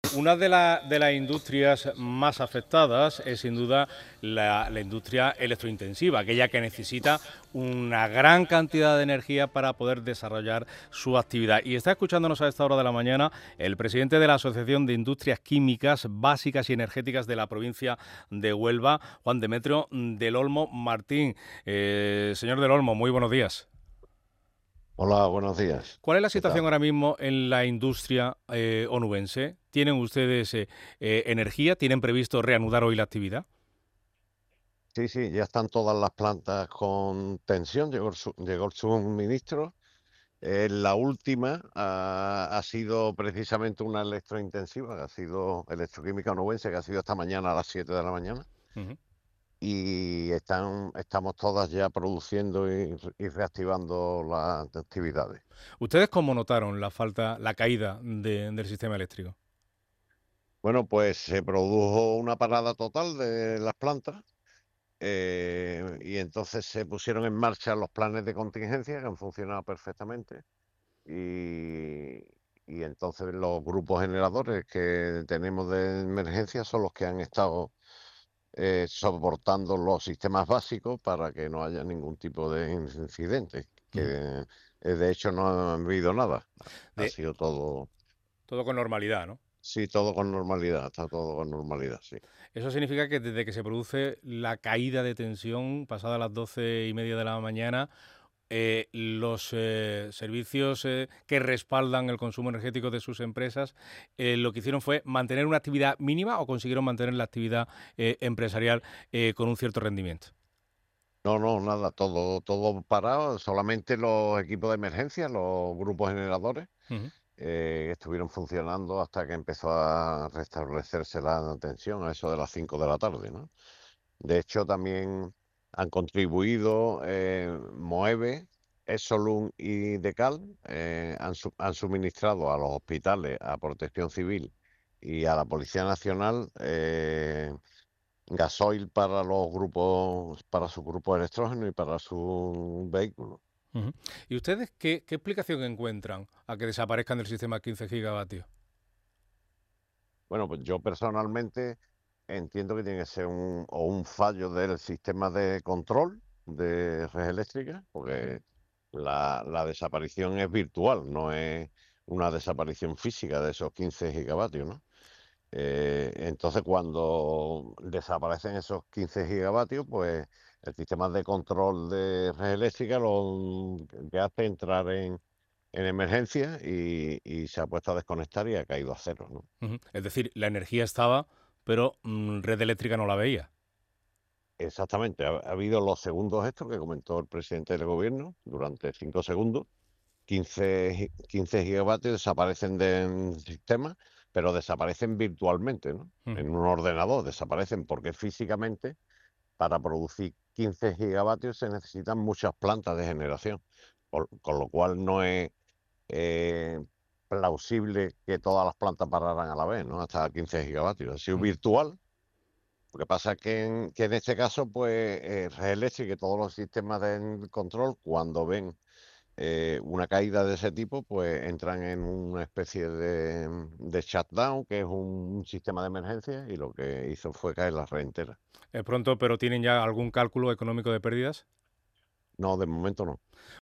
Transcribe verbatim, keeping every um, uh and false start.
Una de, la- de las industrias más afectadas es sin duda la, la industria electrointensiva, aquella que necesita una gran cantidad de energía para poder desarrollar su actividad. Y está escuchándonos a esta hora de la mañana el presidente de la Asociación de Industrias Químicas Básicas y Energéticas de la provincia de Huelva, Juan Demetrio del Olmo Martín. Eh, señor del Olmo, muy buenos días. Hola, buenos días. ¿Cuál es la ¿Qué situación tal? ahora mismo en la industria eh, onubense? ¿Tienen ustedes eh, eh, energía? ¿Tienen previsto reanudar hoy la actividad? Sí, sí, ya están todas las plantas con tensión. Llegó el, su- llegó el suministro. Eh, la última ah, ha sido precisamente una electrointensiva, que ha sido electroquímica onubense, que ha sido esta mañana a las siete de la mañana. Ujú. Y están, estamos todas ya produciendo y, y reactivando las actividades. ¿Ustedes cómo notaron la falta, la caída de- del sistema eléctrico? Bueno, pues se produjo una parada total de las plantas. Eh, y entonces se pusieron en marcha los planes de contingencia que han funcionado perfectamente y, y entonces los grupos generadores que tenemos de emergencia son los que han estado eh, soportando los sistemas básicos para que no haya ningún tipo de incidente, Ujú. que eh, de hecho no ha habido nada, ha De, sido todo, todo con normalidad, ¿no? sí, todo con normalidad, está todo con normalidad, sí. Eso significa que desde que se produce la caída de tensión, pasada las doce y media de la mañana, eh, los eh, servicios eh, que respaldan el consumo energético de sus empresas, eh, lo que hicieron fue mantener una actividad mínima o consiguieron mantener la actividad eh, empresarial eh, con un cierto rendimiento. No, no, nada, todo, todo parado, solamente los equipos de emergencia, los grupos generadores, Ujú. eh, estuvieron funcionando hasta que empezó a restablecerse la tensión a eso de las cinco de la tarde, ¿no? De hecho, también han contribuido eh, Moeve, Exolum y Decal, eh, han, su- han suministrado a los hospitales, a Protección Civil y a la Policía Nacional eh, gasoil para los grupos, para sus grupos de electrógeno y para sus vehículos. Ujú. ¿Y ustedes qué, qué explicación encuentran a que desaparezcan del sistema quince gigavatios? Bueno, pues yo personalmente entiendo que tiene que ser un, o un fallo del sistema de control de red eléctrica, porque la, la desaparición es virtual, no es una desaparición física de esos quince gigavatios, ¿no? Eh, entonces, cuando desaparecen esos quince gigavatios, pues el sistema de control de red eléctrica lo que hace es entrar en, en emergencia y, y se ha puesto a desconectar y ha caído a cero, ¿no? Ujú. Es decir, la energía estaba, pero mm, red eléctrica no la veía. Exactamente, ha, ha habido los segundos estos que comentó el presidente del gobierno durante cinco segundos, quince, gi- quince gigavatios desaparecen del sistema, pero desaparecen virtualmente, ¿no? Ujú. En un ordenador desaparecen porque físicamente para producir quince gigavatios se necesitan muchas plantas de generación, con, con lo cual no es eh, plausible que todas las plantas pararan a la vez, ¿no? Hasta quince gigavatios. Ha sido Ujú. virtual. Lo que pasa es que en, que en este caso, pues, eh, Red Eléctrica y todos los sistemas de control, cuando ven eh, una caída de ese tipo, pues entran en una especie de, de shutdown, que es un, sistema de emergencia, y lo que hizo fue caer la red entera. Es pronto, pero ¿tienen ya algún cálculo económico de pérdidas? No, de momento no.